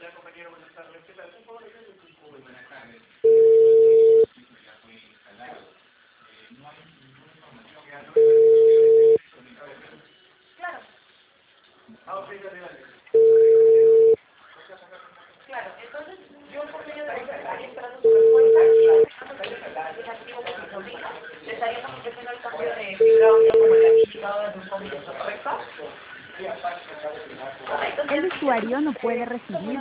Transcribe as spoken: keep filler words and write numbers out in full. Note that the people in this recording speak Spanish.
Hola compañero, buenas tardes. ¿Qué tal? Por favor, déjame un poco. Buenas tardes. Ya fue instalado. Eh, no hay ninguna información que haya. Claro. Ah, ok, dale, dale. Claro, entonces yo por medio de esta estaría esperando su respuesta y desactivo con mi sobrino. Le estaríamos ofreciendo el cambio de fibra óptica como le había indicado desde un comienzo, ¿correcto? El usuario no puede recibir